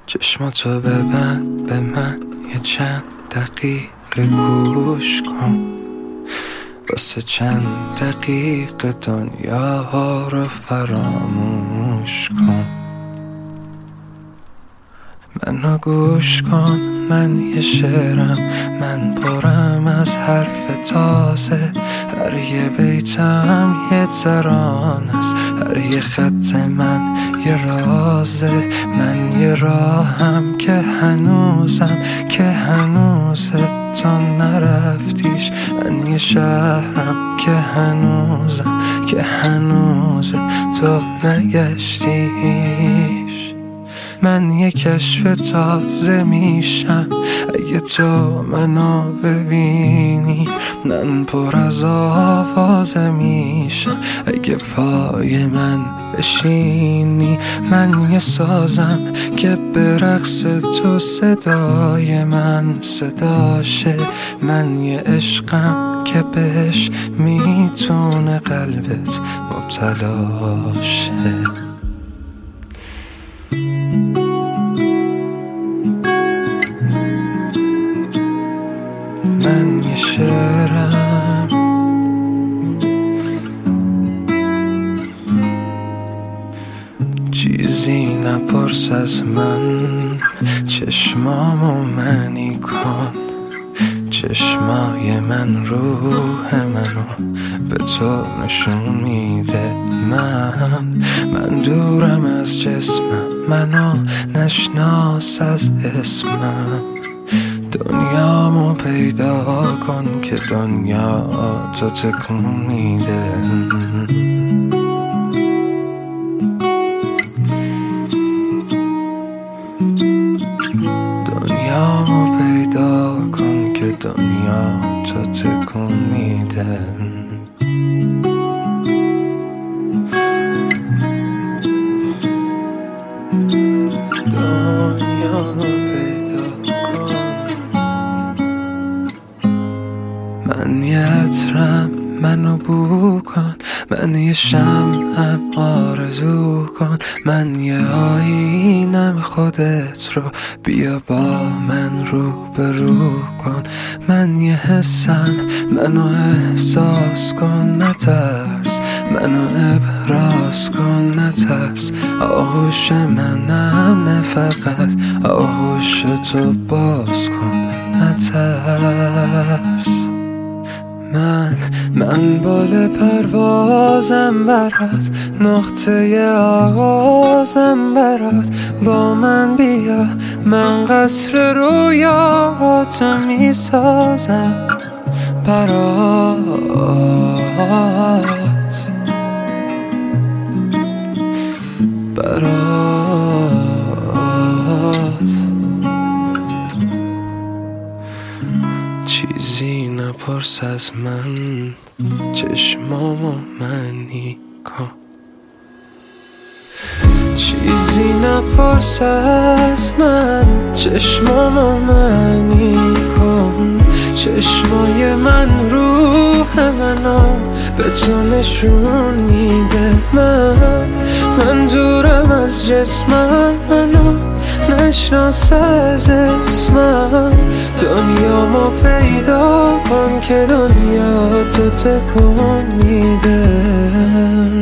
چشماتو ببند به من یه چند دقیقه گوش کن، واسه چند دقیقه دنیا رو فراموش کن. منو گوش کن، من یه شعرم، من پرم از حرف تازه. هر یه بیتم یه ترانه است، هر یه خط من یه رازه. من یه راهم که هنوزه تا نرفتیش. من یه شهرم که هنوزه تو نگشتیش. من یه کشف تازه میشم اگه تو منو ببینی. من پر از آوازه میشم اگه پای من بشینی. من یه سازم که به رقص تو صدای من صداشه. من یه عشقم که بهش میتونه قلبت مبتلا شه. من یه شعرم، چیزی نپرس از من. چشمامو منی کن، چشمای من روح منو به تو نشون میده. من دورم از جسمم، منو نشناس از اسمم. دنیامو پیدا کن که دنیا تو تکون میده. دنیامو پیدا کن که دنیا تو تکون میده. دنیامو پیدا کن. من یه عطرم، منو بو کن. من یه شمعم، آرزو کن. من یه آینم، خودت رو بیا با من روبرو کن. من یه حسم، منو احساس کن نترس. منو ابراز کن نترس. آغوش منم نه فقط، آغوش تو باز کن نترس. من بال پروازم برات، نقطه آغازم برات. با من بیا، من قصر رویاتو میسازم برات. چیزی نپرس از من، چشمامو منی کن. چیزی نپرس از من، چشمامو منی کن. چشمای من روح منو به تو نشون میده. من دورم از جسمم، منو نشناس از اسمم. دنیامو پیدا کن که دنیا تو تکون میده.